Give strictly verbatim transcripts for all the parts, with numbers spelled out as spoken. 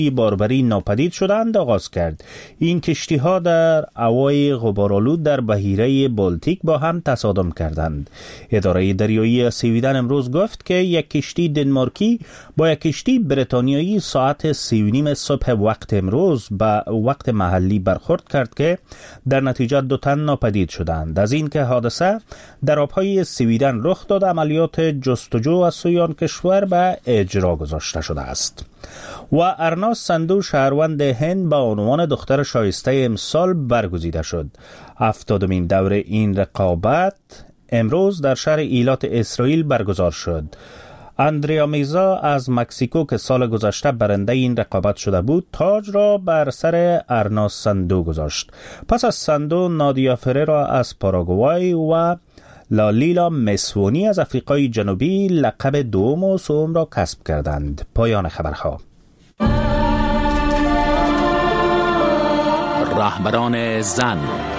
باربری ناپدید شدند آغاز کرد. این کشتی ها در هوای غبارآلود در بحیره بالتیک با هم تصادم کردند. اداره دریایی سویدن امروز گفت که یک کشتی دنمارکی با یک کشتی بریتانیایی ساعت سی و نیم صبح وقت امروز به وقت محلی برخورد کرد که در نتیجه دو تن ناپدید شدند. از این که حادثه در آبهای سویدن رخ داد، عملیات جستجو از سوی آن کشور به اجرا گذاشته شده است. و ارنا سندو شهروند هند به عنوان دختر شایسته امسال برگزیده شد. هفتادمین دور این رقابت امروز در شهر ایلات اسرائیل برگزار شد. اندریا میزا از مکزیکو که سال گذشته برنده این رقابت شده بود، تاج را بر سر ارنا سندو گذاشت. پس از سندو، نادیا فررا از پاراگوای و لالیلا مسوونی از آفریقای جنوبی لقب دوم و سوم را کسب کردند. پایان خبرها. رهبران زن.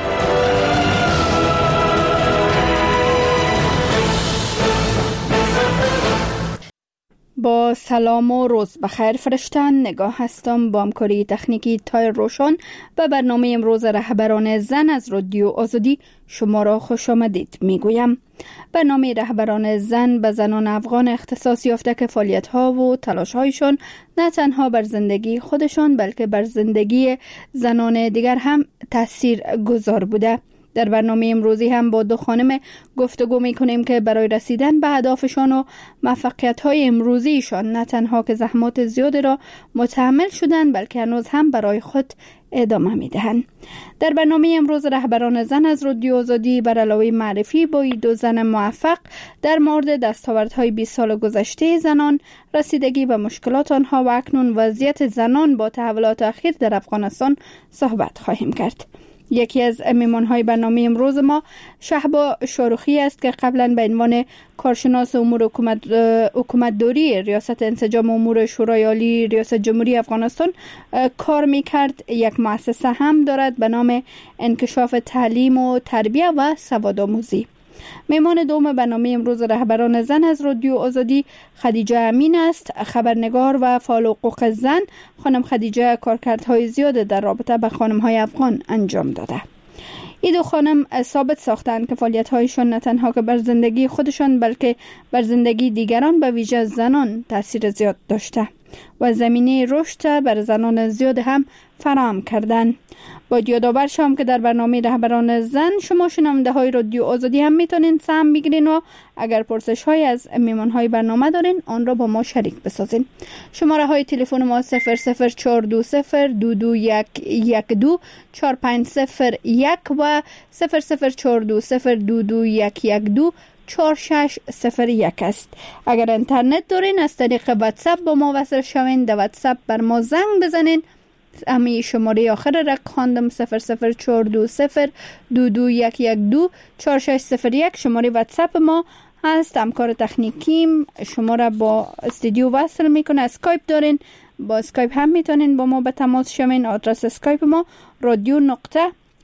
با سلام و روز بخیر فرشتن، نگاه هستم با همکاری تکنیکی تایر روشن و برنامه امروز رهبران زن از رادیو آزادی شما را خوش آمدید میگویم. برنامه رهبران زن به زنان افغان اختصاص یافته که فعالیت‌ها و تلاش‌هایشان نه تنها بر زندگی خودشان بلکه بر زندگی زنان دیگر هم تأثیر گذار بوده. در برنامه امروزی هم با دو خانم گفتگو میکنیم که برای رسیدن به اهدافشان و موفقیت‌های امروزیشان نه تنها که زحمات زیادی را متحمل شدند بلکه هنوز هم برای خود ادامه میدهند. در برنامه امروز رهبران زن از رادیو آزادی بر علاوه معرفی با دو زن موفق در مورد دستاوردهای بیست سال گذشته زنان، رسیدگی به مشکلات آنها و اکنون وضعیت زنان با تحولات اخیر در افغانستان صحبت خواهیم کرد. یکی از میهمان‌های برنامه امروز ما شهبا شاروخی است که قبلا به عنوان کارشناس امور حکومت حکومتداری ریاست انسجام امور شورای عالی ریاست جمهوری افغانستان کار می‌کرد. یک مؤسسه هم دارد به نام انکشاف تعلیم و تربیت و سوادآموزی. میهمان دوم برنامه امروز رهبران زن از رادیو آزادی خدیجه امین است، خبرنگار و فعال حقوق زن. خانم خدیجه کارکردهای زیاد در رابطه با خانم‌های افغان انجام داده. این دو خانم ثابت ساختند که فعالیت‌هایشان نه تنها که بر زندگی خودشان بلکه بر زندگی دیگران به ویژه زنان تاثیر زیاد داشته و زمینه رشد بر زنان زیاد هم فراهم کردند. با یادآور شام که در برنامه رهبران زن شما شنونده های رادیو آزادی هم میتونین سهم بگیرین و اگر پرسش های از میهمان های برنامه دارین آن را با ما شریک بسازین. شماره های تلفن ما صفر صفر چهار دو صفر دو دو یک یک دو چهار پنج صفر یک و صفر صفر چهار دو صفر دو دو یک یک دو چهار شش صفر یک است. اگر اینترنت دارین از طریق واتساپ با ما وصل شوین، در واتساپ بر ما زنگ بزنین. امی شماره آخر رق خواندم صفر صفر چهار دو صفر دو دو یک یک دو چهار شش صفر یک شماره واتساپ ما هست. همکار تکنیکیم شما را با استودیو وصل میکنه. اسکایپ دارین، با اسکایپ هم میتونین با ما به تماس شوین. آدرس اسکایپ ما رادیو نقطه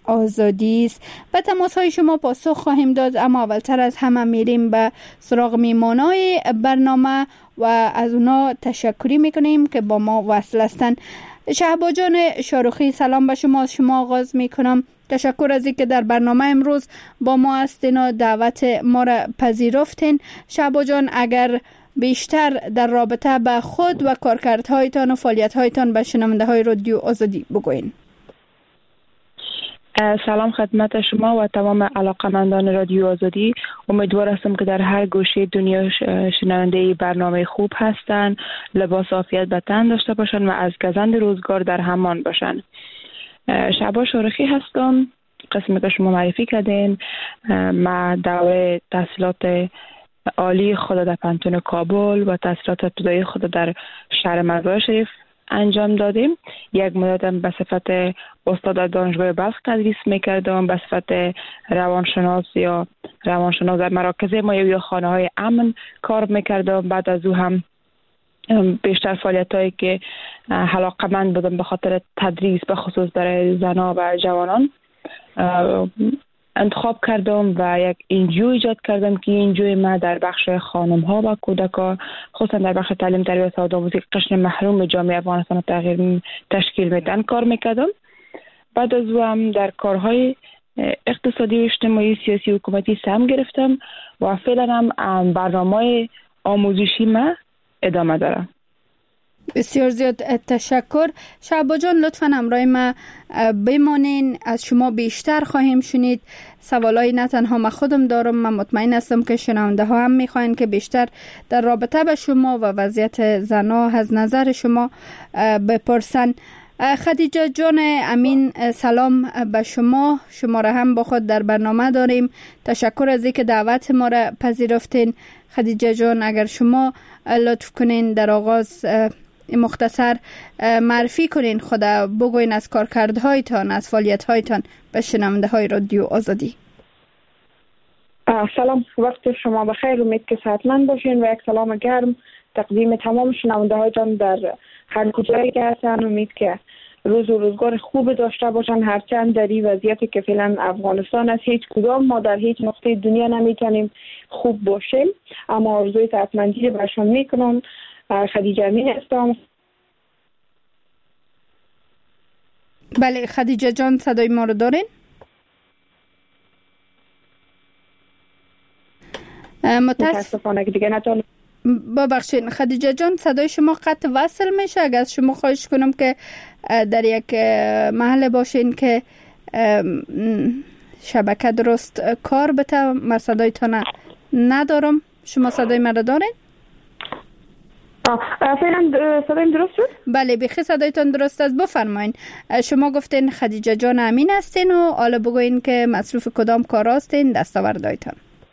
آزادی است. به تماس های شما پاسخ خواهیم داد، اما اولتر از همه میریم به سراغ میمانای برنامه و از اونا تشکری میکنیم که با ما وصل هستن. شهبا جان شاروخی سلام به شما. از شما آغاز میکنم. تشکر از اینکه در برنامه امروز با ما هستین و دعوت ما را پذیرفتین. شهبا جان اگر بیشتر در رابطه به خود و کارکردهایتان و فعالیت‌هایتان به شنونده های رادیو آزادی بگوین. سلام خدمت شما و تمام علاقمندان رادیو آزادی. امیدوار هستم که در هر گوشه دنیا شنونده برنامه خوب هستند، لباس عافیت به تن داشته باشند و از گزند روزگار در امان باشند. شهبا شاروخی هستم، قسمی که شما معرفی کردین. ما دوره تحصیلات عالی خود در پانتون کابل و تحصیلات ابتدایی خود در شهر مزار شریف انجام دادیم. یک مدتم به صفت استاد در دانشگاه بلخ تدریس میکردم، به صفت روانشناس یا روانشناس در مراکز مایوی یا خانه های امن کار میکردم. بعد از او هم بیشتر فعالیت هایی که علاقه‌مند بودم به خاطر تدریس به خصوص برای زنان و جوانان انتخاب کردم و یک انجیو ایجاد کردم که انجیو ما در بخش خانم ها و کودکان، خصوصا در بخش تعلیم تربیت سواد آموزی قشر محروم جامعه افغانستان تغییر تشکیل میدن کار میکردم. بعد از او هم در کارهای اقتصادی و اجتماعی سیاسی و حکومتی سهم گرفتم و فعلا هم برنامه آموزشی ما ادامه دارم. بسیار زیاد تشکر. شعبا جان لطفاً همراه ما بمانین، از شما بیشتر خواهیم شنید. سوالای نه تنها من خودم دارم، من مطمئن هستم که شنونده ها هم میخواین که بیشتر در رابطه با شما و وضعیت زنها از نظر شما بپرسن. خدیجه جان امین، سلام به شما. شما را هم با خود در برنامه داریم. تشکر از اینکه دعوت ما را پذیرفتین. خدیجه جان اگر شما لطف کنین در آغاز مختصر معرفی کنین، خدا بگوین از کارکردهایتان، از فعالیت‌هایتان به شنونده های رادیو آزادی. سلام، وقت شما بخیر. امید که صحتمند باشین و یک سلام گرم تقدیم تمام شنونده هایتان در هر کجایی که هستن. امید که روز و روزگار خوب داشته باشن، هرچند در این وضعیتی که فعلا افغانستان است هیچ کدام ما در هیچ نقطه دنیا نمیتونیم خوب باشیم، اما آرزوی صحتمندی برشان میکنم. خدیجه امین هستم. بله خدیجه جان، صدای ما رو دارین؟ متاسفانه که دیگه نتونم. ببخشید خدیجه جان، صدای شما قطع وصل میشه. اگر از شما خواهش کنم که در یک محل باشین که شبکه درست کار بته. من صدایتان ندارم. شما صدای من رو دارین؟ فعلا صدایم درست شد؟ بله بخی صدایتان درست است. بفرمایین. شما گفتین خدیجه جان امین هستین و حالا بگوین که مصروف کدام کار هستین، دستاوردهایتان.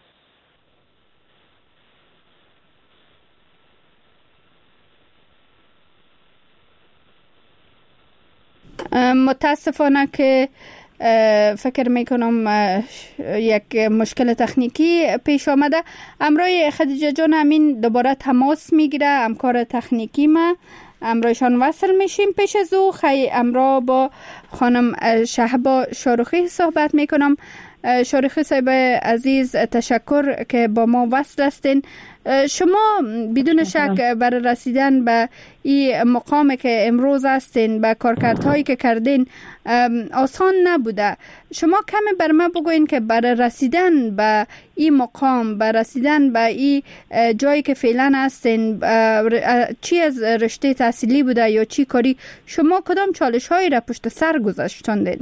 متاسفانه که فکر میکنم یک مشکل تکنیکی پیش آمده. امروی خدیجه جان امین دوباره تماس میگیره، همکار تکنیکی ما. امرویشان وصل میشیم. پیش از او خی امرو با خانم شهبا شارخی صحبت میکنم. شارخی صاحب عزیز، تشکر که با ما وصل هستین. شما بدون شک برای رسیدن به این مقامی که امروز هستین، به کارکردهایی که کردین، آسان نبوده. شما کمی بر ما بگوین که برای رسیدن به این مقام، برای رسیدن به این جایی که فعلا هستین، چی از رشته تحصیلی بوده یا چی کاری؟ شما کدام چالش هایی را پشت سر گذاشتاندین؟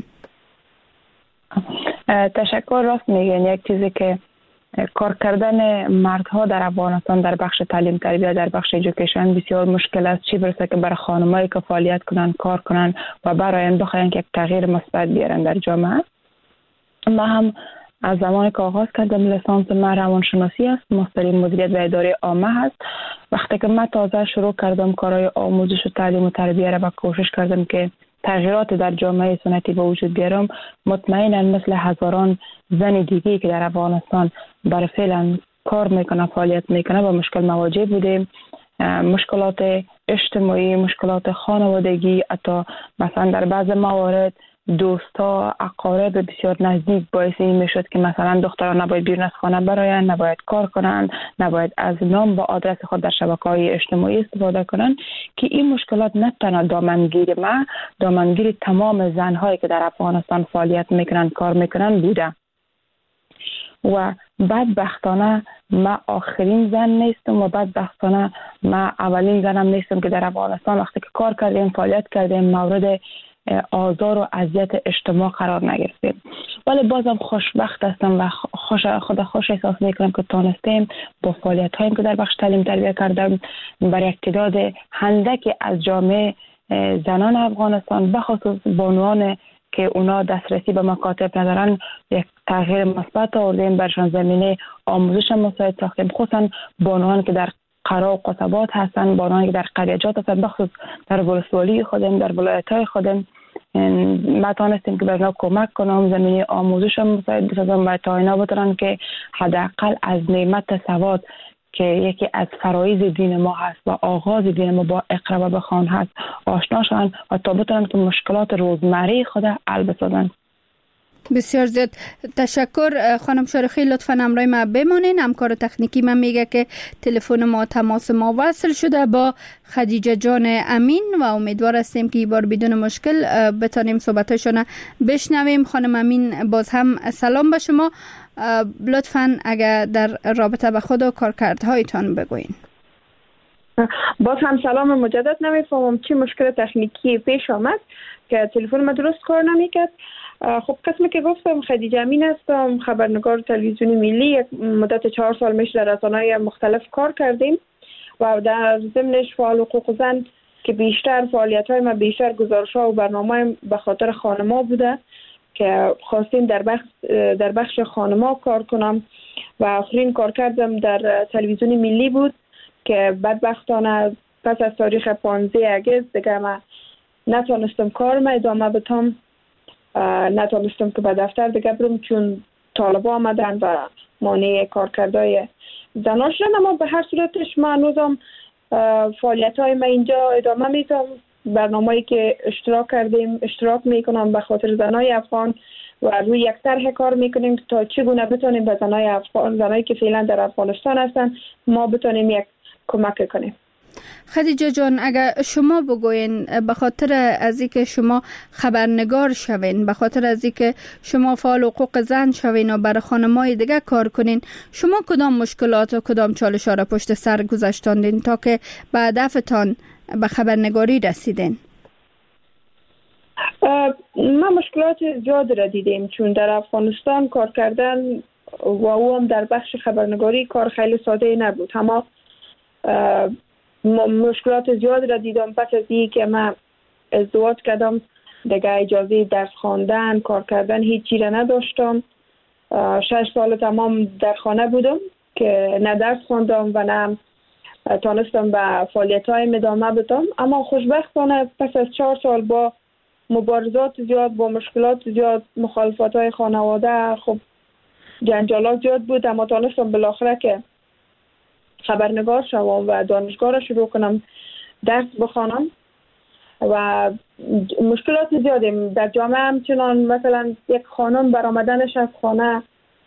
تشکر. راست میگین. یک چیزی که کار کردن مردها در افغانستان در بخش تعلیم تربیت، در بخش ایژوکیشن بسیار مشکل است، چی برسه که برای خانمایی که فعالیت کنن، کار کنن و برای آینده بخواین که یک تغییر مثبت بیارن در جامعه. ما هم از زمانی که آغاز کردم لیسانس ما روانشناسی است، ماستر مدیریت و اداره عامه هست. وقتی که من تازه شروع کردم کارهای آموزش و تعلیم و تربیت را و کوشش کردم که تغییرات در جامعه سنتی به وجود بیارم، مطمئنا مثل هزاران زن دیگه که در افغانستان برای فعلا کار میکنه، فعالیت میکنه، با مشکل مواجه بودیم. مشکلات اجتماعی، مشکلات خانوادگی، حتی مثلا در بعض موارد دوستا، اقارب بسیار نزدیک باعث این میشد که مثلا دختران نباید بیرون از خانه براین، نباید کار کنن، نباید از نام با آدرس خود در شبکه‌های اجتماعی استفاده کنن، که این مشکلات نه تنها دامنگیر ما، دامنگیر تمام زنهایی که در افغانستان فعالیت میکنن، کار میکنن بوده. و بدبختانه ما آخرین زن نیستم و بدبختانه ما اولین زنم نیستم که در افغانستان وقتی که کار کردیم، فعالیت کردیم، مورد آزار و اذیت اجتماع قرار نگرفتیم. ولی بازم خوشبخت هستم و خوش خدا خوش احساس میکنم که تونستیم با فعالیت هایی که در بخش تعلیم تربیت کردم برای یک تعداد اندکی از جامعه زنان افغانستان، بخصوص بانوان که اونا دسترسی به مکاتب ندارن، یک تغییر مثبت آوردیم، برشان زمینه آموزش مساعد ساختیم، خصوصا بانوان که در قرا و قصبات هستن، بانوانی که در قریجات هستن، بخصوص در ولسوالی خودم، در ولایت‌های خودم. ما تونستیم که برنا کمک کنم، زمینه آموزش مساعد بسازم و تا اینا بتونن که حداقل از نعمت سواد که یکی از فرایض دین ما هست و آغاز دین ما با اقرا و بخوان هست آشنا شدن و تا بتونن که مشکلات روزمره خود حل بسازن. بسیار زیاد تشکر خانم شارخی، لطفاً همراه ما بمانین. همکار تکنیکی من میگه که تلفن ما تماس ما وصل شده با خدیجه جان امین و امیدوار هستیم که این بار بدون مشکل بتانیم صحبتشون بشنویم. خانم امین باز هم سلام به شما، لطفاً اگر در رابطه به خود و کارکردهایتان بگوین. باز هم سلام مجدد. نمیفهمم چی مشکل تکنیکی پیش آمد که تلفن ما درست کار نمیکرد. خب قسمی که گفتم خدیجه امین هستم، خبرنگار تلویزیونی ملی. یک مدت چهار سال میشه در رسانه‌های مختلف کار کردیم و در ضمنش فعال حقوق زن که بیشتر فعالیت‌های ما بیشتر گزارش‌ها و برنامه‌های به خاطر خانم‌ها بوده که خواستیم در بخش در بخش خانم‌ها کار کنم و آخرین کار کردم در تلویزیون ملی بود که بدبختانه پس از تاریخ پانزده اگست دیگه ما نتونستم کار ما ادامه بدم، نتونستم که به دفتر دیگه برم چون طالبا آمدن و مانع کارکردهای زنان شدن. اما به هر صورتش ما هنوزم فعالیت های ما اینجا ادامه میدم. برنامه‌ای که اشتراک کردیم اشتراک میکنم به خاطر زنای افغان و روی یک طرح کار میکنیم تا چگونه بتونیم به زنای افغان، زنایی که فعلا در افغانستان هستن، ما بتونیم یک کمک کنیم. خدیجه جان، اگر شما بگوین به خاطر از اینکه شما خبرنگار شوین، به خاطر از اینکه شما فعال حقوق زن شوین و برای خانم‌های دیگه کار کنین، شما کدام مشکلات و کدام چالش‌ها را پشت سر گذاشتاندین تا که به هدفتان به خبرنگاری رسیدین؟ ما مشکلات زیاد را دیدیم چون در افغانستان کار کردن و او هم در بخش خبرنگاری کار خیلی ساده نبود. اما مشکلات زیاد را دیدم. پس از این که من ازدواج کردم دیگه اجازه درس خواندن، کار کردن هیچی را نداشتم. شش سال تمام در خانه بودم که نه درس خواندم و نه تانستم به فعالیت‌های ادامه بدم. اما خوشبختانه پس از چهار سال با مبارزات زیاد، با مشکلات زیاد، مخالفات‌های خانواده، خب جنجالات زیاد بود، اما تانستم بالاخره که خبرنگار شوم و دانشگاه را شروع کنم درس بخوانم. و مشکلات زیاده در جامعه همچنان مثلا یک خانم برآمدنش از خانه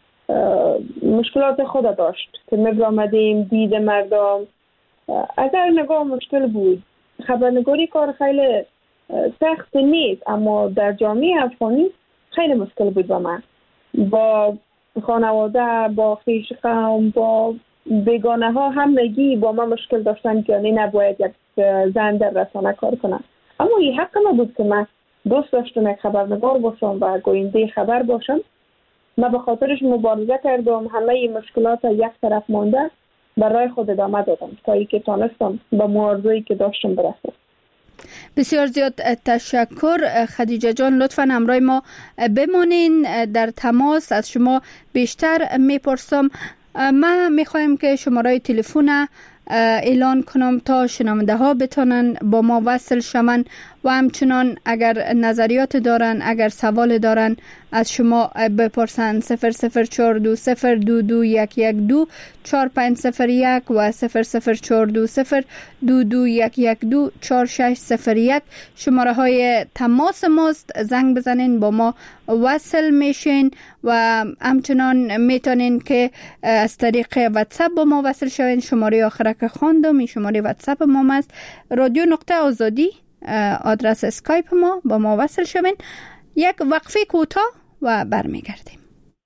مشکلات خود داشت که می‌آمدیم دید مردم از هر نگاه مشکل بود. خبرنگاری کار خیلی سخت نیست، اما در جامعه افغانی خیلی مشکل بود با من، با خانواده، با خویش قوم، با بیگانه ها همگی با من مشکل داشتن که یعنی نباید یک زن در رسانه کار کنم. اما این حق ما بود که من دوست داشتم یک خبرنگار باشم و گوینده خبر باشم. من به خاطرش مبارزه کردم، همه این مشکلات یک طرف مانده برای خود ادامه دادم تا اینکه تانستم به موضوعی که داشتم برسم. بسیار زیاد تشکر خدیجه جان، لطفاً همراه ما بمانین. در تماس از شما بیشتر میپرسم. ما میخوایم که شماره تلفن اعلان کنم تا شنونده ها بتونن با ما وصل شون و همچنان اگر نظریات دارن، اگر سوال دارن از شما بپرسن. صفر صفر چهار دو صفر دو دو یک یک دو چهار پنج صفر یک و صفر صفر چهار دو صفر دو دو یک یک دو چهار شش صفر یک شماره های تماس ماست. زنگ بزنین با ما وصل میشین و همچنان میتونین که از طریق واتساپ با ما وصل شوین. شماره آخره که خواندم این شماره واتساپ ما است، رادیو نقطه آزادی آدرس اسکایپ ما. با ما وصل شوین. یک وقفه کوتاه و برمیگردیم.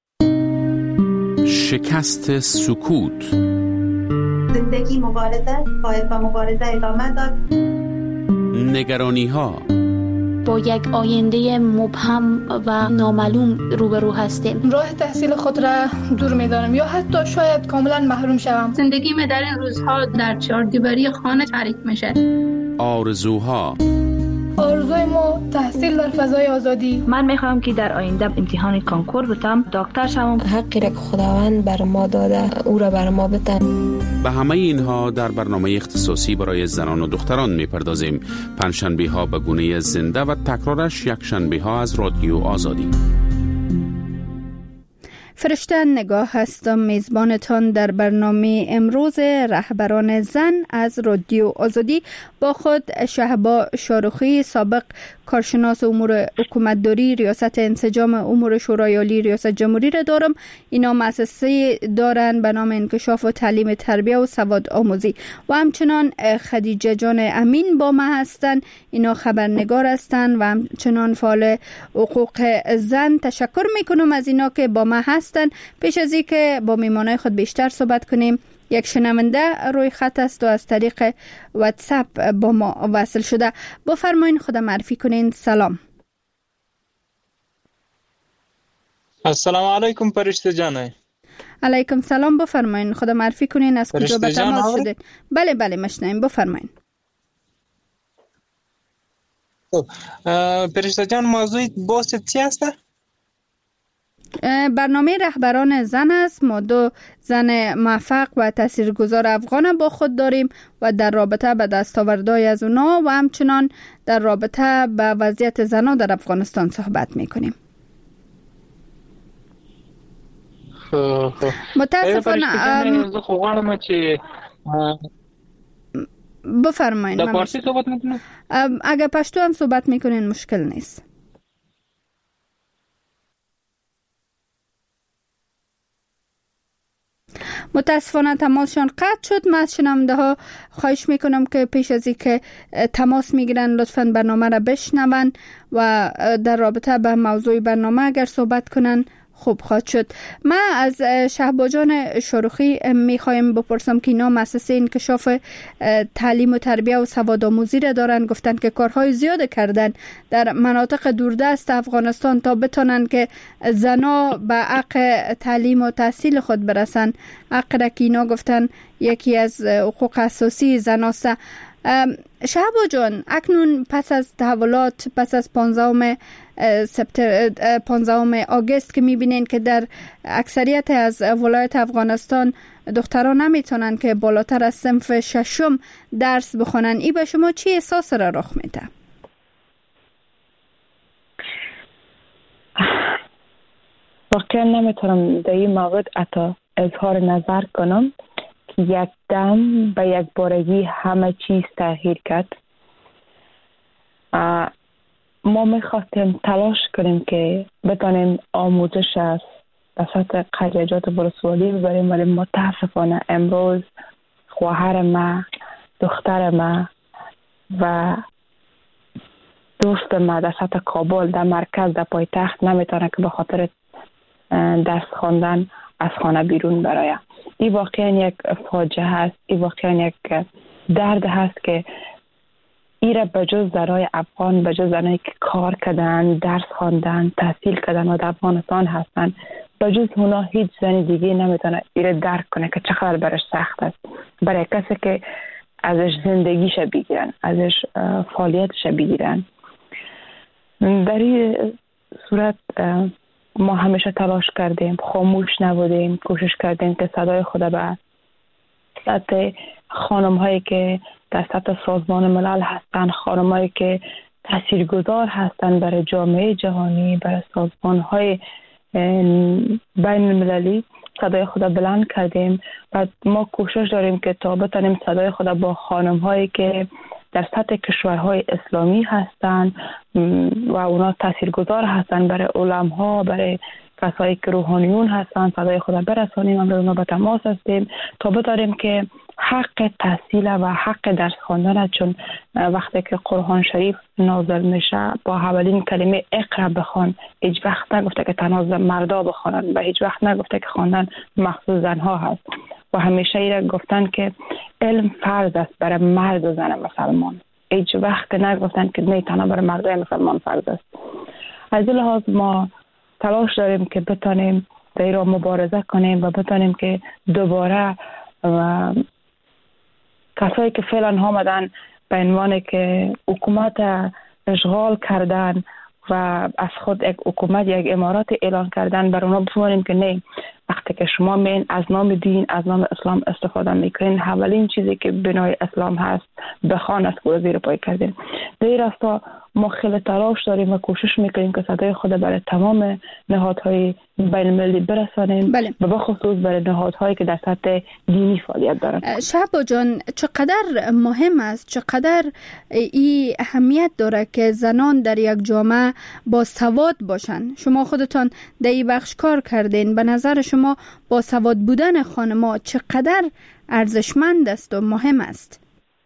شکست سکوت. زندگی مبارزه، باید با مبارزه ادامه داد. نگرانی ها. با یک آینده مبهم و نامعلوم روبرو هستیم. راه تحصیل خود را دور می‌دانم یا حتی شاید کاملا محروم شوم. زندگی من در این روزها در چهاردیواری خانه تعریف میشه. آرزوها. آرزوی ما تحصیل در فضای آزادی. من میخوام که در آینده امتحان کانکور بتم، دکتر شوم. حقی را که خداوند بر ما داده او را بر ما بده. به همه اینها در برنامه اختصاصی برای زنان و دختران میپردازیم. پنجشنبه ها به گونه زنده و تکرارش یک شنبه ها از رادیو آزادی. فرشته نگاه هستم، میزبانتان در برنامه امروز رهبران زن از رادیو آزادی. با خود شهبا شاروخی، سابق کارشناس امور حکومتداری، ریاست انسجام امور شورای عالی ریاست جمهوری را دارم. اینا مؤسسه دارن به نام انکشاف و تعلیم تربیه و سواد آموزی. و همچنان خدیجه جان امین با ما هستن، اینا خبرنگار هستن و همچنان فعال حقوق زن. تشکر میکنم از اینا که با ما هستن. پیش از این که با میمانای خود بیشتر صحبت کنیم، یک شنونده روی خط است و از طریق واتساپ با ما وصل شده. بفرمایین خود معرفی کنین. سلام. السلام علیکم فرشته جان. علیکم سلام. بفرمایین خود معرفی کنین، از کجا به تماس شدید؟ بله بله مشنویم، بفرمایین. فرشته جان، موضوع بحث چی است؟ برنامه رهبران زن است. ما دو زن موفق و تاثیرگذار افغان با خود داریم و در رابطه به دستاوردهای از اونا و همچنان در رابطه به وضعیت زنان در افغانستان صحبت میکنیم. متاسفانه بفرمایین. در فارسی صحبت میکنم؟ اگر پشتو هم صحبت میکنین مشکل نیست. متاسفانه تماسشان قطع شد. من از شنونده ها خواهش میکنم که پیش از این که تماس میگیرن لطفاً برنامه را بشنون و در رابطه به موضوع برنامه اگر صحبت کنن خوب خواهد شد. من از شهبا جان شاروخی میخوایم بپرسم که اینا مؤسسه انکشاف تعلیم و تربیه و سواد آموزی را دارن. گفتن که کارهای زیاد کردن در مناطق دوردست افغانستان تا بتونن که زنا به حق تعلیم و تحصیل خود برسن. حق را که اینا گفتن یکی از حقوق اساسی زناست. شهبا جان، اکنون پس از تحولات، پس از پانزدهم سپتامبر پانزدهم آگوست که میبینین که در اکثریت از ولایت افغانستان دختران نمیتونن که بالاتر از صنف ششم درس بخونن، ای به شما چی احساس را رخ میده؟ واقعا نمیتونم در این مورد حتی اظهار نظر کنم که یک دم به یک بارگی همه چیز تغییر کرد. ما میخواستیم تلاش کنیم که بتانیم آموزش از به سطح قریجات ولسوالی ببریم، ولی متاسفانه امروز خواهر ما، دختر ما و دوست ما در سطح کابل در مرکز در پایتخت نمیتونه که به خاطر درس خواندن از خانه بیرون برای. این واقعا یک فاجعه هست. این واقعا یک درد هست که ایره بجز زنای افغان، بجز زنایی که کار کردن، درس خواندن، تحصیل کردن و در افغانستان هستن، بجز اونا هیچ زن دیگه نمیتونه ایره درک کنه که چقدر برش سخت است. برای کسی که ازش زندگیش بگیرن، ازش فعالیتش بگیرن. در این صورت ما همیشه تلاش کردیم، خاموش نبودیم، کوشش کردیم که صدای خود به سطح خانم هایی که در سطح سازمان ملل هستند، خانم هایی که تاثیرگذار هستند برای جامعه جهانی، برای سازمان های بین المللی، صدای خود بلند کردیم و ما کوشش داریم که تا بتانیم صدای خود با خانم هایی که در سطح کشورهای اسلامی هستند و اونا تاثیرگذار هستند برای علماء، برای کسایی که روحانیون هستند، صدای خود برسانیم. امروز ما به تماس هستیم تا بتاریم که حق تحصیل و حق درس خواندن، چون وقتی که قرآن شریف نازل میشه با اولین کلمه اقرا بخوان، هیچ وقت نگفته که تنها مردا بخوانن و هیچ وقت نگفته که خواندن مخصوص زنها هست و همیشه ایره گفتن که علم فرض است برای مرد و زن مسلمان. هیچ وقت نگفتن که نه تنها برای مردای مسلمان فرض است. از این لحاظ ما تلاش داریم که بتانیم در این را مبارزه کنیم و بتانیم که دوباره و کسایی که فعلا آمدن به عنوان که حکومت اشغال کردن و از خود یک حکومت، یک امارات اعلان کردن، بر اونا بفهمونیم که نه، وقتی که شما مین از نام دین، از نام اسلام استفاده میکنین، اولین چیزی که بنای اسلام هست بخوان است که زیر پای کردین. در این راستا ما خیلی تلاش داریم و کوشش میکنیم که صدای خود برای تمام نهادهای بین المللی برسانیم بله. و بخصوص برای نهادهایی که در سطح دینی فعالیت دارند. شهبا جان، چقدر مهم است، چقدر این اهمیت داره که زنان در یک جامعه با سواد باشن؟ شما خودتان در این بخش کار کردین، به نظر شما با سواد بودن خانم‌ها چقدر ارزشمند است و مهم است؟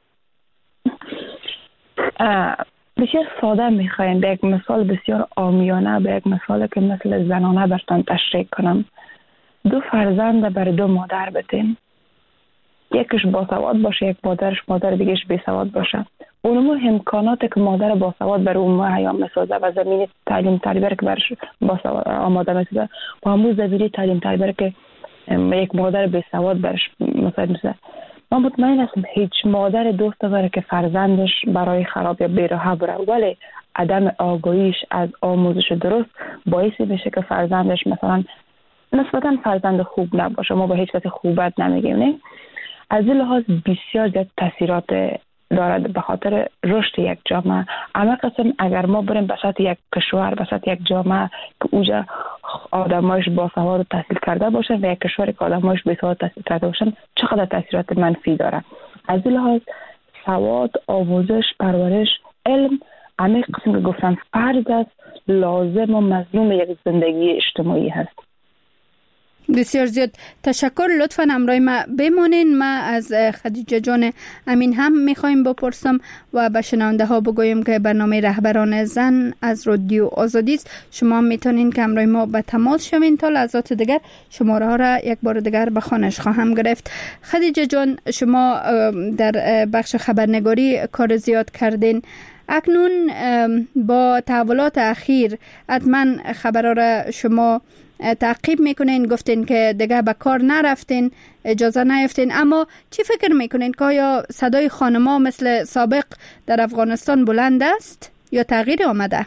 بسیار ساده میخوایم به یک مثال بسیار عامیانه، به یک مثال که مثل زنانه برتان تشریح کنم. دو فرزند بر دو مادر بدین، یکیش باسواد باشه، یک مادرش مادر دیگهش بیسواد باشه. اونمو امکاناتی که مادر باسواد بر اون مهیا میسازه و زمین تعلیم تربیت که برش باسواد آماده میسازه و همون زمینی تعلیم تربیت که یک مادر بیسواد برش مساعد میسازه. من مطمئن هستم هیچ مادر دوست داره که فرزندش برای خراب یا بی‌راه بره، ولی عدم آگاهیش از آموزش درست باعثی میشه که فرزندش مثلا نسبتا فرزند خوب نباشه. ما به هیچ کسی خوبت نمیگیم، نه؟ از این لحاظ بسیار زیاد تاثیرات دارد به خاطر رشد یک جامعه. اما قسم اگر ما بریم به سطح یک کشور، به سطح یک جامعه که اوجا آدمایش با سواد و تحصیل کرده باشن و یک کشوری که آدمایش بی سواد تحصیل کرده باشن، چقدر تاثیرات منفی داره. از این لحاظ سواد، آموزش، پرورش، علم عمیق قسم که گفتن فرض است، لازم و مظلوم یک زندگی اجتماعی هست. بسیار زیاد تشکر. لطفاً همراه ما بمانین. ما از خدیجه جان امین هم میخوایم بپرسم و به شنونده ها بگویم که برنامه رهبران زن از رادیو آزادی است. شما میتونین که همراه ما به تماس شوین. تا لحظات دیگر شماره ها را یک بار دیگر به خانش خواهم گرفت. خدیجه جان، شما در بخش خبرنگاری کار زیاد کردین. اکنون با تحولات اخیر حتما خبرها را شما تعقیب میکنین، گفتین که دیگه به کار نرفتین، اجازه نیافتین، اما چی فکر میکنین که آیا صدای خانم‌ها مثل سابق در افغانستان بلند است یا تغییر آمده؟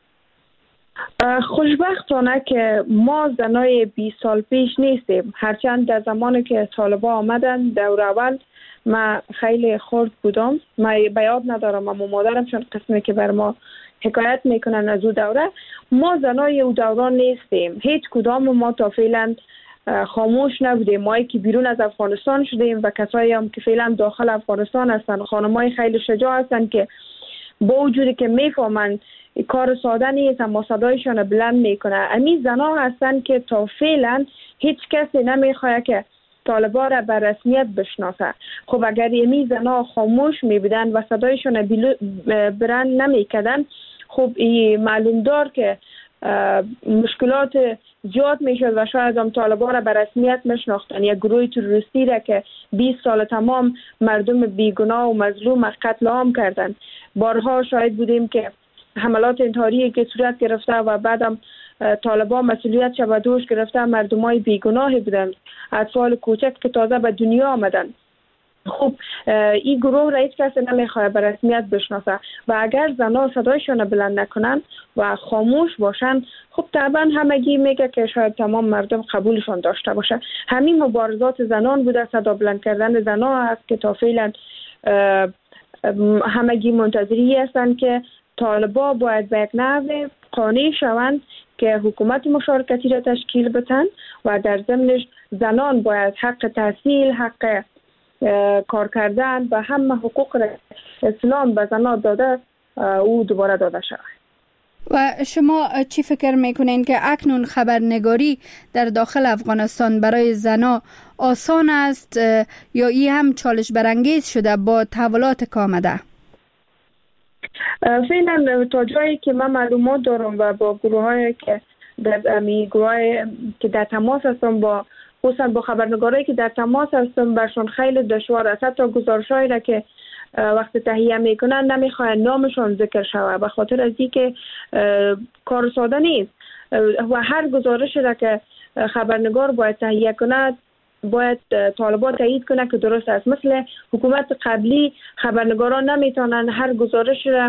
خوشبختانه که ما زنای بیست سال پیش نیستیم، هرچند در زمانی که طالبان آمدن دور اول من خیلی خرد بودم، من بیاد ندارم اما مادرم چون قسمی که بر ما حکایت میکنن از او دوره، ما زنای او دوران نیستیم. هیچ کدام ما تا فعلا خاموش نبودیم. ما که بیرون از افغانستان شدیم و کسایی هم که فعلا داخل افغانستان هستن، خانمای خیلی شجاع هستن که با وجودی که میفهمن کار ساده نیست اما صدایشان بلند میکنه. امی زنا هستن که تا فعلا هیچ کسی نمیخواد که طالبان را به رسمیت بشناسه. خب اگر امی زنا خاموش میبودن و صدایشان بلند نمیکردن، خب این معلوم دار که مشکلات زیاد میشد و شاید هم طالبان را به رسمیت میشناختن. یک گروه تروریستی را که بیست سال تمام مردم بیگناه و مظلوم قتل عام کردن. بارها شاهد بودیم که حملات انتحاری که صورت گرفته و بعدم طالبان مسئولیت شب دوش گرفته مردمای بیگناه بودن، اطفال کوچک که تازه به دنیا آمدن. خب این گروه را هیچ کسی نمیخواد به رسمیت بشناسه و اگر زنها صدایشان بلند نکنن و خاموش باشن، خب طبعا همگی میگه که شاید تمام مردم قبولشان داشته باشه. همین مبارزات زنان بوده، صدا بلند کردن زنها هست که تا فعلا همگی منتظری هستن که طالبا باید به یک نحو قانع شوند که حکومت مشارکتی را تشکیل بدن و در ضمنش زنان باید حق تحصیل، حق کار کردن و همه حقوق را اسلام به زنان داده او دوباره داده شود. و شما چی فکر میکنین که اکنون خبرنگاری در داخل افغانستان برای زنا آسان است یا ای هم چالش برانگیز شده با تحولات که آمده؟ فعلا تا جایی که من معلومات دارم و با گروه های که در امی گروه که در تماس هستم، با خصوصا با خبرنگارایی که در تماس هستم، برشون خیلی دشوار است. حتی گزارشایی را که وقت تهیه میکنن نمیخواین نامشون ذکر شود به خاطر از اینکه کار ساده نیست و هر گزارشی را که خبرنگار باید تهیه کند باید طالبان تایید کنه که درست است. مثل حکومت قبلی خبرنگاران نمیتونن هر گزارش را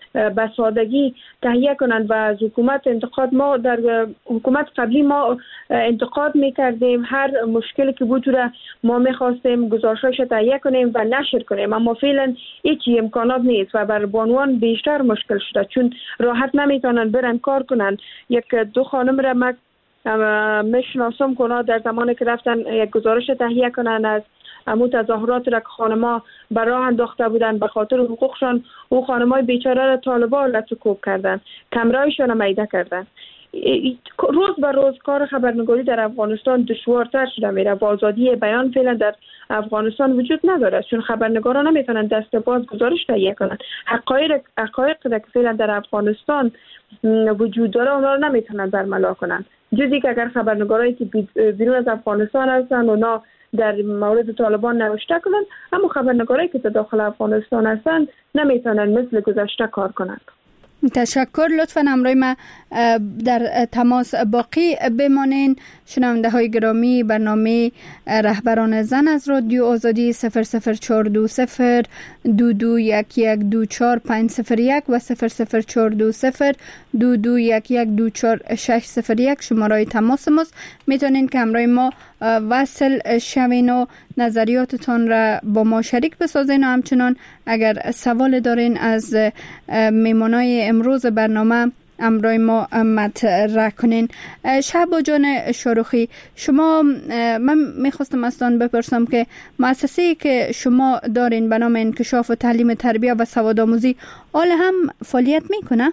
به سادگی تهیه کنند و از حکومت انتقاد. ما در حکومت قبلی ما انتقاد میکردیم، هر مشکلی که بود را ما میخواستیم گزارشش تهیه کنیم و نشر کنیم، اما فعلا هیچ امکانات نیست و بر بانوان بیشتر مشکل شده چون راحت نمیتونن برن کار کنن. یک دو خانم را ما میشناسم که در زمانی که رفتن یک گزارش تهیه کنن از امو تظاهرات را که خانما بر راه انداخته بودن به خاطر حقوقشان، او خانمای بیچاره را طالبان لطکوب کردن، کمرایشان میده کردن. روز به روز کار خبرنگاری در افغانستان دشوارتر شده میره و آزادی بیان فعلا در افغانستان وجود نداره چون خبرنگاران نمیتونن دست باز گزارش تهیه کنن. حقایق حقایق که فعلا در افغانستان وجود داره اونها رو نمیتونن برملا کنن، جزی که اگر خبرنگارایی که بیرون از افغانستان هستن اونا در مورد طالبان نوشته کنن، اما خبرنگارایی که داخل افغانستان هستن نمیتونن مثل گذشته کار کنند. تشکر. لطفاً همراه ما در تماس باقی بمانین. شنونده های گرامی، برنامه رهبران زن از رادیو آزادی صفر صفر چهار دو صفر دو دو یک یک دو چهار پنج صفر یک و صفر صفر چهار دو صفر دو دو یک یک دو چهار شش صفر یک شماره تماس ماست. میتونین که همراه ما وصل شوین و نظریاتتان را با ما شریک بسازین و همچنان اگر سوال دارین از میمانای امروز برنامه امرای ما مطرح کنین. شهبا جان شاروخی، شما من میخواستم اصلا بپرسم که مؤسسه‌ای که شما دارین به نام انکشاف و تعلیم تربیت و سوادآموزی حال هم فعالیت میکنه؟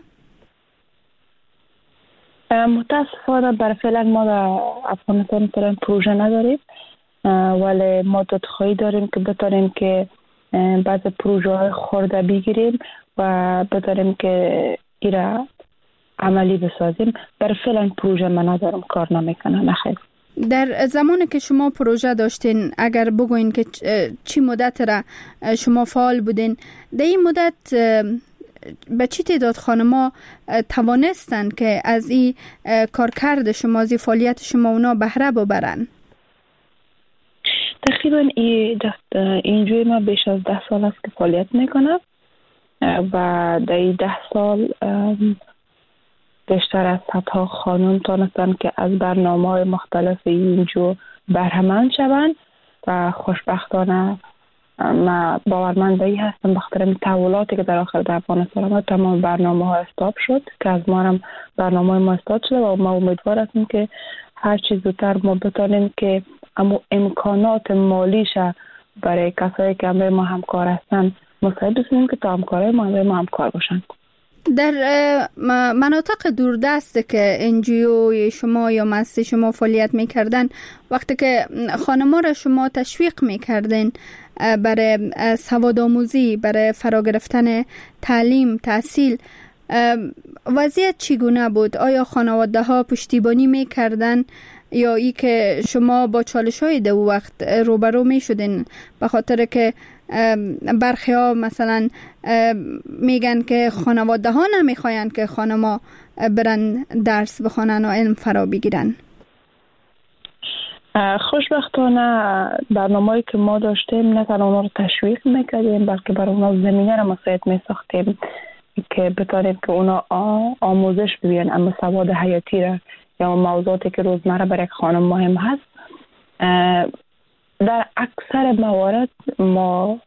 متاسفانه برای فعلا ما در افغانستان فعلا پروژه نداریم، ولی ما دادخواهی داریم که بتاریم که بعض پروژه های خورده بگیریم و بتاریم که ایره عملی بسازیم. برای فعلا پروژه من ندارم، کار نمیکنه. نخیر. در زمانی که شما پروژه داشتین، اگر بگوین که چی مدت را شما فعال بودین، در این مدت به چی تعداد خانما توانستن که از این کارکرد شما، از این فعالیت شما اونا بهره ببرن؟ تقریبا اینجوری ما بیش از ده سال است که فعالیت میکنم و در این ده سال بیشتر از صدها خانم تانستن که از برنامه‌های مختلف اینجور بهره‌مند شوند و خوشبختانه ما باورمندی هستم بخاطر این تحولاتی که در آخر در افغانستان آمد تمام برنامه ها استاپ شد که از ما هم برنامه ما استاپ شده و ما امیدوار هستیم که هر چیز زودتر ما بتانیم که اما امکانات مالیش برای کسایی که همراه ما همکار هستن مساعد بسازیم که تا همکارای ما همراه ما همکار باشن. در مناطق دوردست که انجیو شما یا مؤسسه شما فعالیت میکردن، وقتی که خانم‌ها را شما تشویق میکردین برای سوادآموزی، برای فرا گرفتن تعلیم، تحصیل، وضعیت چگونه بود؟ آیا خانواده ها پشتیبانی میکردن یا ای که شما با چالش های دو وقت روبرو می شدین؟ به خاطر که برخی ها مثلا میگن که خانواده ها نمیخواین که خانما برن درس بخونن و علم فرا بگیرن. خوشبختانه برنامه‌ای که ما داشتیم نه تنها اونا رو تشویق میکردیم بلکه برای اونا زمینه رو مساعد میساختیم که بتونیم که اونا آموزش ببینن، اما سواد حیاتی را یا موضوعاتی که روزمره برای یک خانم مهم هست. در اکثر موارد ما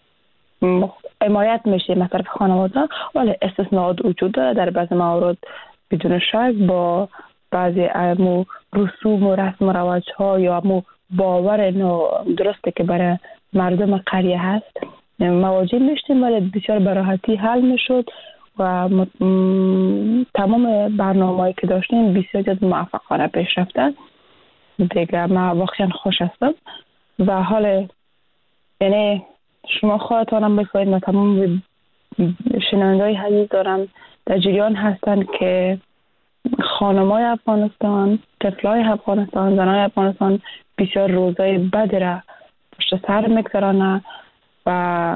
حمایت میشیم از طرف خانواده، ولی استثناءات وجود داره. در بعضی موارد بدون شک با بعضی امو رسوم و رسم و رواج ها یا امو باور درسته که برای مردم قریه هست مواجه میشتیم، ولی بسیار براحتی حل میشد و تمام برنامه‌ای که داشتیم بسیار زیاد موفقانه پیش رفتن. دیگه من واقعا خوش هستم و حال یعنی شما خواهدتانم بکنید و تمام شنونده‌های عزیز دارم در جریان هستن که خانم‌های افغانستان، طفل‌های افغانستان، زن‌های افغانستان بسیار روزای بدی را پشت سر می‌گذرانند و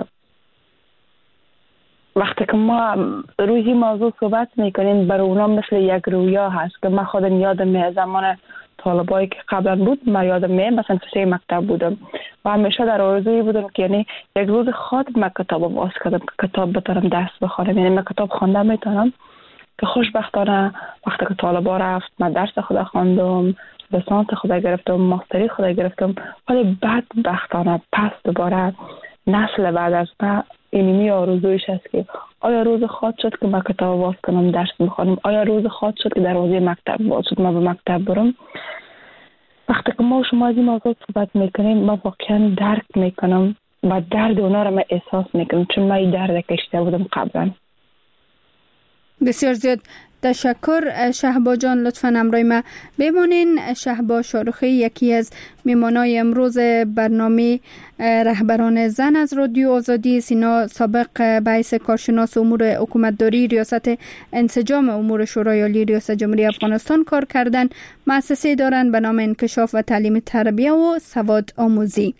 وقتی که ما روی این موضوع صحبت میکنیم برای اونا مثل یک رویا هست که من خودم یادم زمان طالبایی که قبلا بود ما یادم میاد، مثلا سه مکتب بودم و همیشه در آرزوی بودم که یعنی یک روز خود من کتاب باز کردم که کتاب بتونم درس بخونم. یعنی من کتاب خوانده میتونم که خوشبختانه وقتی که طالبا رفت من درس خدا خواندم، لیسانس خدا گرفتم، ماستری خدا گرفتم، ولی بدبختانه پس دوباره نسل بعد از من اینمی آرزویش است که آیا روز خواهد شد که من کتاب باز کنم درس بخونم، آیا روز خواهد شد که دروازه مکتب باز شد من به مکتب برم. وقتی که ما شما از این موضوع صحبت میکنیم ما واقعا درک میکنم و درد اونا را من احساس میکنم، چون من این درد کشیده بودم قبلا. بسیار زیاد تشکر شهبا جان، لطفاً همراه ما بمانین. شهبا شارخی یکی از میمانای امروز برنامه رهبران زن از رادیو آزادی، سینا سابق باعث کارشناس امور حکومتداری ریاست انسجام امور شورای عالی ریاست جمهوری افغانستان کار کردن. مؤسسه دارند به نام انکشاف و تعلیم تربیه و سواد آموزی.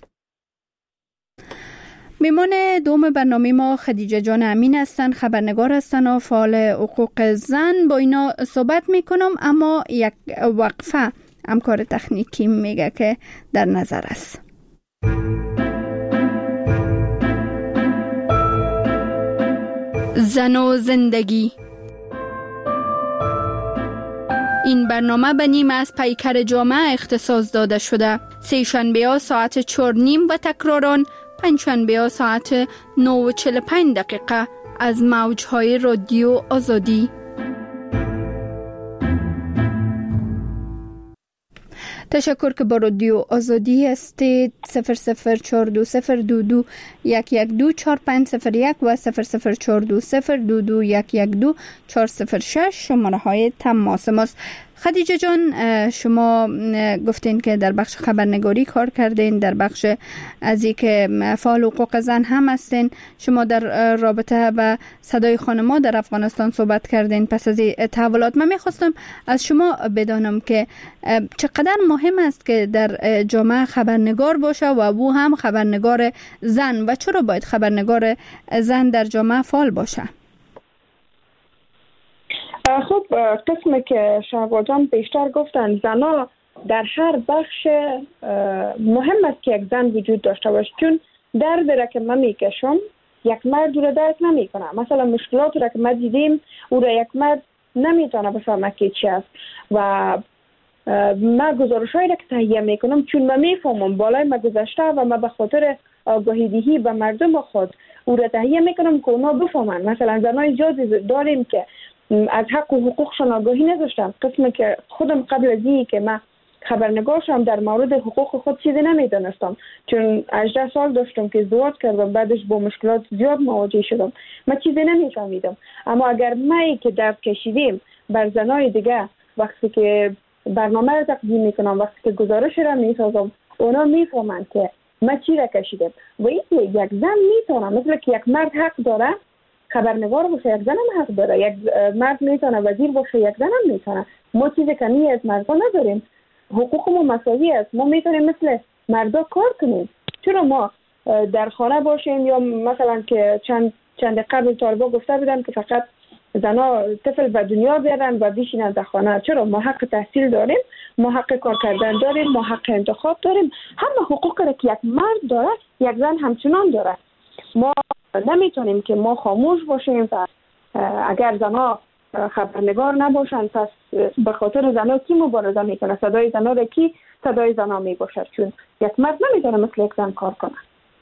میمان دوم برنامه ما خدیجه جان امین هستند، خبرنگار هستند و فعال حقوق زن. با اینا صحبت میکنم، اما یک وقفه همکار تکنیکی میگه که در نظر است. زن و زندگی. این برنامه به نیم از پیکر جامعه اختصاص داده شده. سه شنبه ها ساعت چهار نیم و تکراران پنجشنبه ها ساعت نه و چهل و پنج دقیقه از موجهای رادیو آزادی. تشکر که با رادیو آزادی هستید. صفر صفر چهار دو صفر دو دو یک یک دو چهار پنج صفر یک و صفر صفر چهار دو صفر دو دو یک یک دو چهار صفر شش شماره های تماس ماست. خدیجه جان، شما گفتین که در بخش خبرنگاری کار کردین، در بخش از این که فعال حقوق زن هم هستین. شما در رابطه با صدای خانم‌ها در افغانستان صحبت کردین. پس از این تحولات من میخواستم از شما بدانم که چقدر مهم است که در جامعه خبرنگار باشه و او هم خبرنگار زن، و چرا باید خبرنگار زن در جامعه فعال باشه؟ خب قسمی که شهبا جان بیشتر گفتن، زنها در هر بخش مهم است که یک زن وجود داشته باشه، چون درد را که من میکشم یک مرد را درک نمیکنه. مثلا مشکلات را که ما دیدیم او را یک مرد نمیتونه بفهمه که چی است، و ما گزارش‌هایی را که تهیه میکنم چون من میفهمم بالای ما گذشته و ما به خاطر آگاهی دهی به مردم خود او را تهیه میکنم که اونا بفهمن. مثلا زنای زیادی داریم که از حق و حقوقشان آگاهی نداشتم. قسمی که خودم قبل از این که من خبرنگار شدم در مورد حقوق خود چیزی نمیدانستم، چون هجده سال داشتم که ازدواج کردم، بعدش با مشکلات زیاد مواجه شدم، من چیزی نمیفهمیدم. اما اگر ما که درد کشیدیم بر زنای دیگه، وقتی که برنامه را تقدیم میکنم، وقتی که گزارش را میسازم، اونا میفهمند که ما چی را کشیدم. و این یک زن میتونه مثل که یک مرد حق داره خبرنگار باشه، یک زن هم حق داره. یک مرد میتونه وزیر باشه، یک زن هم میتونه. ما چیزی کمی از مردا نداریم، حقوق ما مساوی است. ما میتونیم مثل مردا کار کنیم. چرا ما در خانه باشیم، یا مثلا که چند چند قبل طالبا گفته بودن که فقط زنا طفل به دنیا بیارن و بشینن در خانه؟ چرا ما حق تحصیل داریم، ما حق کار کردن داریم، ما حق انتخاب داریم. همه حقوق را که یک مرد داره یک زن همچنان داره. ما نمیتونیم که ما خاموش باشیم و اگر زنها خبرنگار نباشن پس به خاطر زنها کی مبارزه میکنه؟ صدای زنها را کی صدای زنها میباشد؟ چون یک مرد نمیتونه مثل یک زن کار کنه.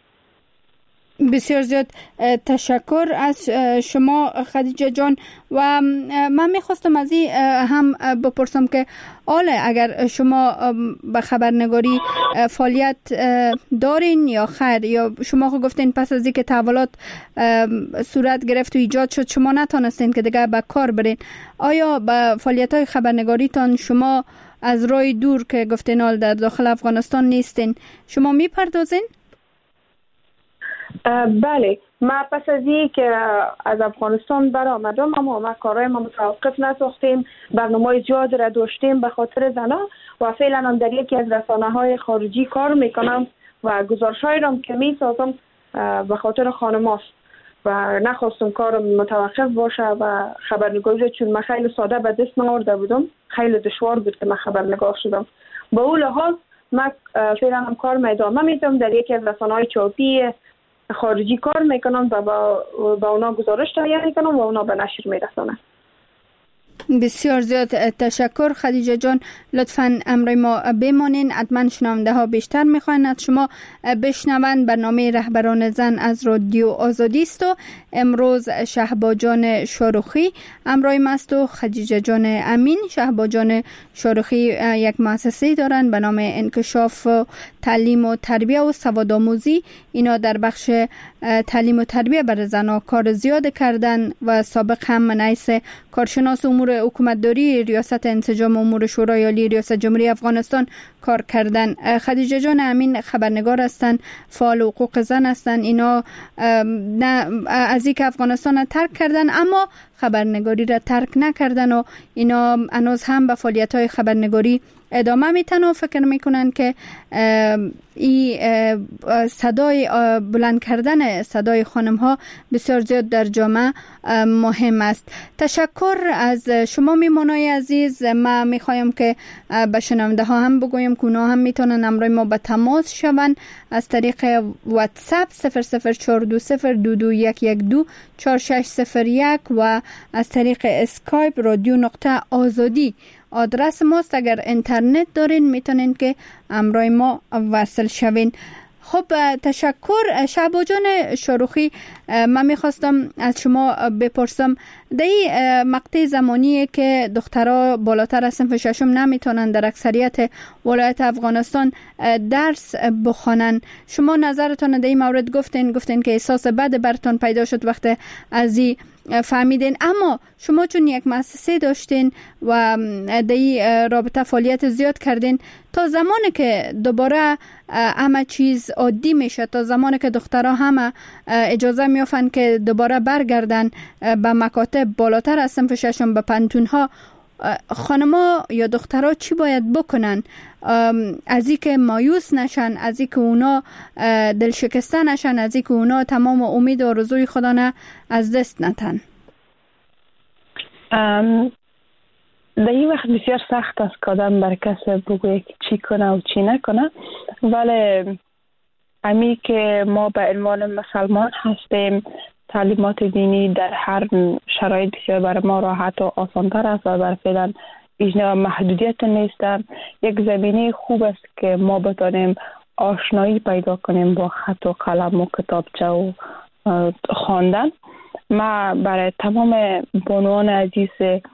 بسیار زیاد تشکر از شما خدیجه جان. و من میخواستم از این هم بپرسم که آله اگر شما به خبرنگاری فعالیت دارین یا خیر، یا شما خود گفتین پس از اینکه تحولات صورت گرفت و ایجاد شد شما نتونستین که دیگه به کار برین، آیا به فعالیت های خبرنگاریتان شما از راه دور که گفتین آل در داخل افغانستان نیستین شما میپردازین؟ بله، ما پس از این که از افغانستان برآمدم اما ما کارهای ما متوقف نساختیم، برنامه‌های زیاد را داشتیم به خاطر زنها و فعلا هم در یکی از رسانه‌های خارجی کار میکنم و گزارش‌هایی را که میسازم به خاطر خانم‌هاست. و نخواستم کارم متوقف باشه و خبرنگاری چون من خیلی ساده به دست نآورده بودم، خیلی دشوار بود که من خبرنگار شدم. با اون لحاظ من فعلا هم کار ادامه میدم، در یکی از رسانه‌های چاپی خارجی کار میکنم و با, با اونا گزارش تهیه میکنم و اونا به نشر میرسانم. بسیار زیاد تشکر خدیجه جان. لطفاً امروی ما بمانین. حتما شنونده ها بیشتر میخواین از شما بشنون. برنامه رهبران زن از رادیو آزادی است و امروز شهبا جان شاروخی امروی ماست و خدیجه جان امین. شهبا جان شاروخی یک مؤسسه دارن به نام انکشاف تعلیم و تربیه و سوادآموزی. اینا در بخش تعلیم و تربیه برای زنها کار زیاد کردن و سابق هم منعیس کارشناس امور حکومتداری ریاست انسجام امور شورای عالی ریاست جمهوری افغانستان کار کردن. خدیجه جان امین خبرنگار هستن، فعال حقوق زن هستن. اینا نه از اینکه افغانستان را ترک کردن اما خبرنگاری را ترک نکردن و اینا هنوز هم به فعالیت‌های خبرنگاری ادامه میتن و فکر میکنن که این صدای بلند کردن صدای خانم ها بسیار زیاد در جامعه مهم است. تشکر از شما میمونای عزیز. ما میخوایم که به شنونده ها هم بگویم که اونا هم میتونن امروی ما به تماس شون از طریق واتساپ صفر صفر چهار دو صفر دو دو یک یک دو چهار شش صفر یک و از طریق اسکایپ رادیو نقطه آزادی آدرس ماست. اگر اینترنت دارین میتونین که امروی ما وصل شوین. خب تشکر. شهبا جان شاروخی، من میخواستم از شما بپرسم در این مقطع زمانی که دخترها بالاتر از صنف ششم نمیتونن در اکثریت ولایت افغانستان درس بخوانن، شما نظرتون در این مورد گفتین گفتین که احساس بد برتون پیدا شد وقت از این فهمیدین، اما شما چون یک مؤسسه داشتین و در این رابطه فعالیت زیاد کردین، تا زمانی که دوباره همه چیز عادی میشه، تا زمانی که دخترها همه اجازه میافن که دوباره برگردن به مکاتب بالاتر از صنف ششم به پنتونها، خانما یا دخترها چی باید بکنن از این که مایوس نشن، از این که اونا دل شکسته نشن، از این که اونا تمام امید و آرزوی خدا از دست نتن؟ در این وقت بسیار سخت است که آدم بر کس بگوید که چی کنه و چی نکنه، ولی امی که ما به عنوان مسلمان هستیم، تعلیمات دینی در هر شرایط بسیار برای ما راحت و آسان‌تر است و بر فعلا هیچ محدودیت نیست. یک زمینه خوب است که ما بتانیم آشنایی پیدا کنیم با خط و قلم و کتابچه و خواندن. ما برای تمام بانوان عزیز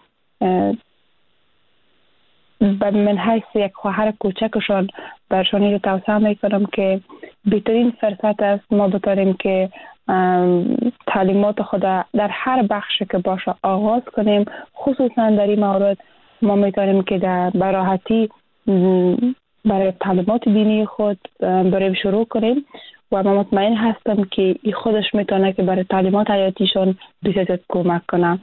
من حیث یک خواهر کوچکشان برشانی رو توصیه میکنم که بهترین فرصت است ما بتانیم که تعلیمات خود در هر بخش که باشه آغاز کنیم. خصوصا در این مورد ما میتونیم که در براحتی برای تعلیمات دینی خود برای شروع کنیم و من مطمئن هستم که این خودش میتونه که برای تعلیمات حیاتیشون بسیار کمک کنه.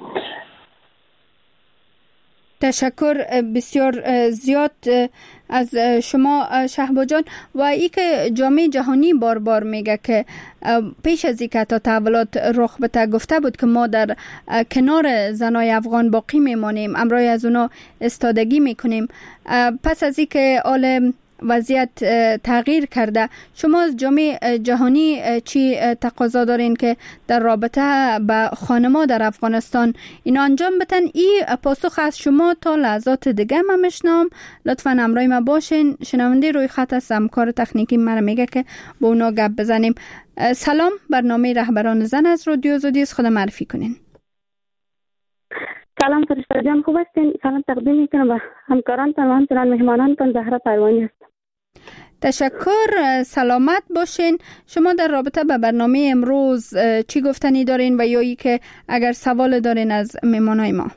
تشکر بسیار زیاد از شما شهبا جان. و ای که جامعه جهانی بار بار میگه که پیش از این که تا تحولات رخ بده گفته بود که ما در کنار زنای افغان باقی میمانیم، امروز از اونا استادگی میکنیم. پس از این که آل وضعیت تغییر کرده، شما از جامعه جهانی چی تقاضا دارین که در رابطه با خانما در افغانستان اینا انجام بدن؟ این پاسخ از شما تا لحظات دیگه من میشنم. لطفاً همراه ما باشین. شنونده روی خط است، همکار تکنیکی من میگه که با اونا گپ بزنیم. سلام، برنامه رهبران زن از رادیو آزادی است، خود معرفی کنین. سلام فرشته جان، خوب هستین؟ سلام تقدیم میکنم به همکارانتان و همچنان مهمانانتان. زهرا پروانی هستم. تشکر، سلامت باشین. شما در رابطه به برنامه امروز چی گفتنی دارین و یا ای که اگر سوال دارین از مهمانای ما؟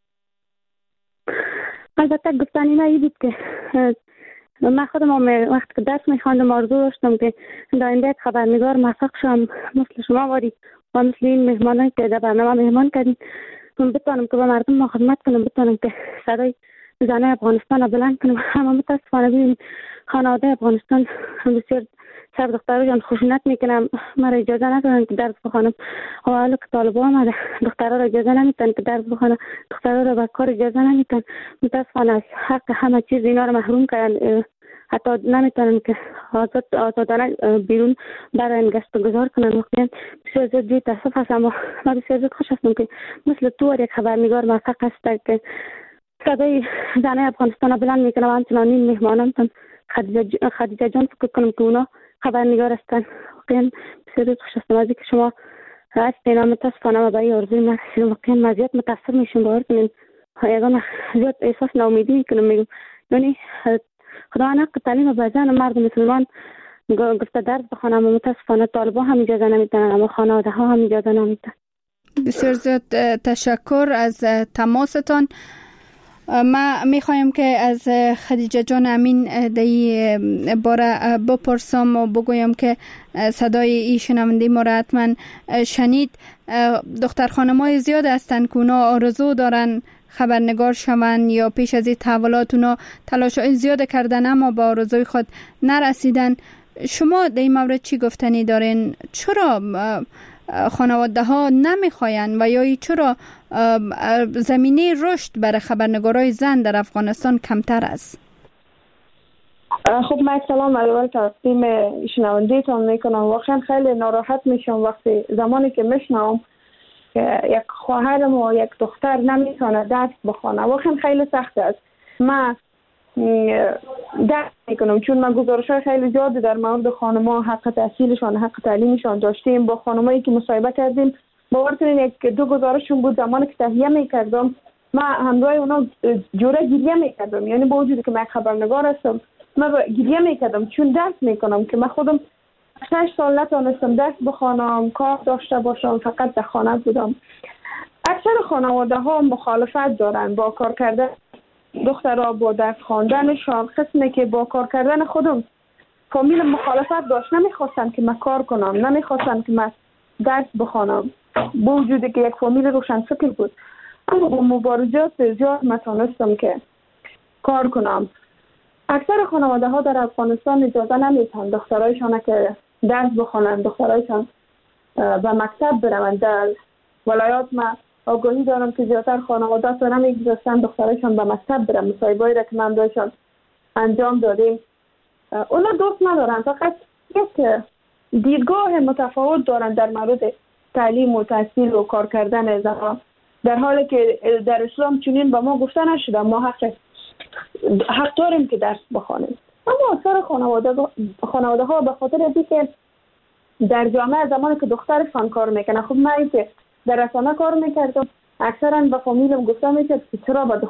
البته گفتنی ما ای بود که من خودم وقت که درس میخواندم آرزو داشتم که در آینده یک خبرنگار موفق شم مثل شما واری و مثل این مهمانایی که در برنامه مهمان کردین، بتونم که به مردم ما خدمت کنم، بتونم که صدای زنای افغانستان را بلند کنم. اما متاسفانه ببینیم خانواده افغانستان بسیار سر دختران خشونت میکنم، مرا اجازه ندارن که درس بخوانم. حالا که طالب آمده دخترها را اجازه نمیتن که درس بخوانم، دخترها را به کار اجازه نمیتن. متاسفانه از حق همه چیز اینا را محروم کردن، حتی نمیتونن که آزاد آزادانه بیرون برای گشت و گذار کنن. واقعا بسیار زیاد جوی تاسف هستم و من بسیار زیاد خوش هستم که مثل تو یک خبرنگار موفق هست که صدای زنای افغانستان را بلند میکنم و همچنان این مهمانم خدیجه خدیجه جان فکر کنم که اونا خبرنگار هستن. واقعا بسیار زیاد خوش هستم از اینکه شما هستین. متاسفانه و به این آرزوی من رسیدم. واقعا من زیاد متاسف میشم، باور کنین یگان زیاد احساس ناامیدی میکنم. میگم یعنی خدا حق تعلیم به زن مرد مسلمان گفته درس بخوانم و متاسفانه طالبا هم اجازه نمیدن، اما خانواده ها هم اجازه نمیدن. بسیار زیاد تشکر از تماستان. ما میخوایم که از خدیجه جان امین در باره بپرسم و بگویم که صدای ای شنونده ما را حتما شنید. دختر خانمای زیاد هستند که اونا آرزو دارن خبرنگار شوند یا پیش از این تحولات اونا تلاشای زیاد کردن اما با آرزوی خود نرسیدن. شما در این مورد چی گفتنی دارین؟ چرا خانواده ها نمیخواین و یا چرا زمینه رشد برای خبرنگارای زن در افغانستان کمتر است؟ خب من سلام اول تقدیم شنونده تان میکنم. واقعا خیلی ناراحت میشم وقتی زمانی که میشنم که یک خواهرم و یک دختر نمیتونه درس بخونه. واقعا خیلی سخت است. من درس میکنم چون من گزارش‌های خیلی زیاد در مورد خانم‌ها حق تحصیلشان حق تعلیمشان داشتیم. با خانمایی که مصاحبه کردیم باور کنید یک دو گزارششون بود زمانی که تهیه میکردم من همراه اونا جوره گریه میکردم. یعنی با وجودی که من خبرنگار هستم من گریه میکردم چون درس میکنم که من خودم شش سال نتونستم درس بخوانم، کار داشته باشم، فقط در خانه بودم. اکثر خانواده ها مخالفت دارن با کار کردن دخترها، با درس خواندنشان. قسمی که با کار کردن خودم فامیل مخالفت داشت، نمیخواستن که من کار کنم، نمیخواستن که من درس بخوانم با وجودی که یک فامیل روشن فکر بود. اما با مبارزات زیاد نتونستم که کار کنم. اکثر خانواده ها در افغانستان اجازه نمیتن دخترایشان که درس بخوانند، دخترایشان به مکتب بروند. در ولایات ما آگاهی دارم که زیادتر خانواده ها نمیگذاشتن دخترایشان به مکتب برن. مصاحبه‌ای را که من داشتم انجام دادیم اونا دوست ندارن، فقط یک دیدگاه متفاوت دارن در مورد تعلیم و تحصیل و کار کردن زنان، در حالی که در اسلام چنین به ما گفته نشده ما حق حق داریم که درس بخوانیم. اما اکثر خانواده خانواده ها به خاطر اینکه در جامعه زمانی که دخترشان کار میکنه، خب من که در رسانه کار میکردم اکثرا به فامیلم گفتم میشه که چرا به